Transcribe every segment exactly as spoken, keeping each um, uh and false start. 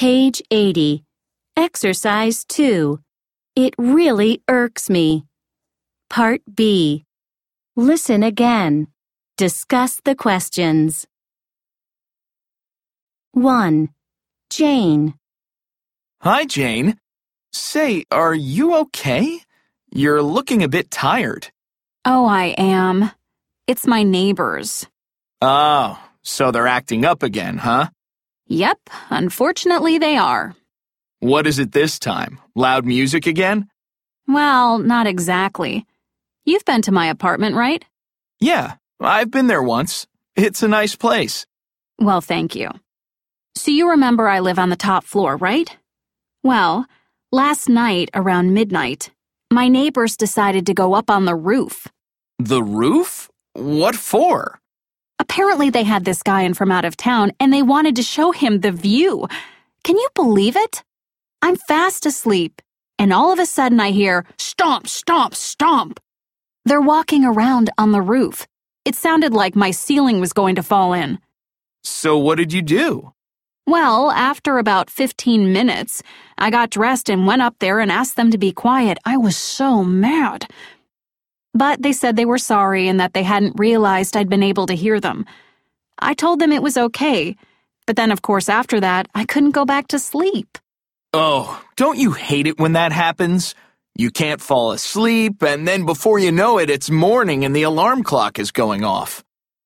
Page eighty. Exercise two. It really irks me. Part B. Listen again. Discuss the questions. one. Jane. Hi, Jane. Say, are you okay? You're looking a bit tired. Oh, I am. It's my neighbors. Oh, so they're acting up again, huh? Yep, unfortunately they are. What is it this time? Loud music again? Well, not exactly. You've been to my apartment, right? Yeah, I've been there once. It's a nice place. Well, thank you. So you remember I live on the top floor, right? Well, last night around midnight, my neighbors decided to go up on the roof. The roof? What for? Apparently they had this guy in from out of town and they wanted to show him the view. Can you believe it? I'm fast asleep, and all of a sudden I hear, stomp, stomp, stomp. They're walking around on the roof. It sounded like my ceiling was going to fall in. So what did you do? Well, after about fifteen minutes, I got dressed and went up there and asked them to be quiet. I was so mad. But they said they were sorry and that they hadn't realized I'd been able to hear them. I told them it was okay, but then, of course, after that, I couldn't go back to sleep. Oh, don't you hate it when that happens? You can't fall asleep, and then before you know it, it's morning and the alarm clock is going off.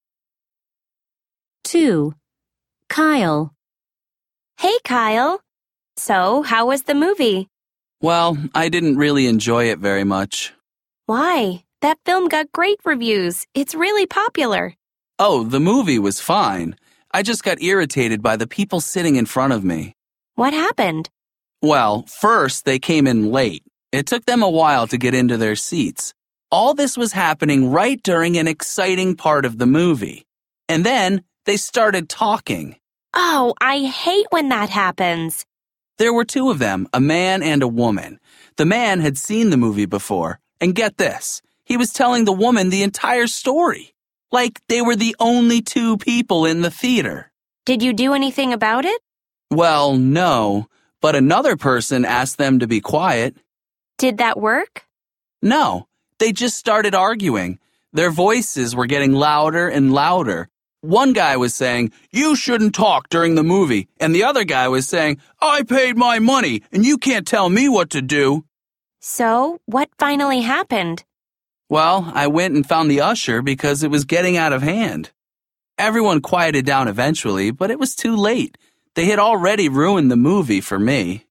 two. Kyle. Hey, Kyle. So, how was the movie? Well, I didn't really enjoy it very much. Why? That film got great reviews. It's really popular. Oh, the movie was fine. I just got irritated by the people sitting in front of me. What happened? Well, first, they came in late. It took them a while to get into their seats. All this was happening right during an exciting part of the movie. And then they started talking. Oh, I hate when that happens. There were two of them, a man and a woman. The man had seen the movie before. And get this, he was telling the woman the entire story. Like they were the only two people in the theater. Did you do anything about it? Well, no, but another person asked them to be quiet. Did that work? No, they just started arguing. Their voices were getting louder and louder. One guy was saying, "You shouldn't talk during the movie," and the other guy was saying, "I paid my money, and you can't tell me what to do." So, what finally happened? Well, I went and found the usher because it was getting out of hand. Everyone quieted down eventually, but it was too late. They had already ruined the movie for me.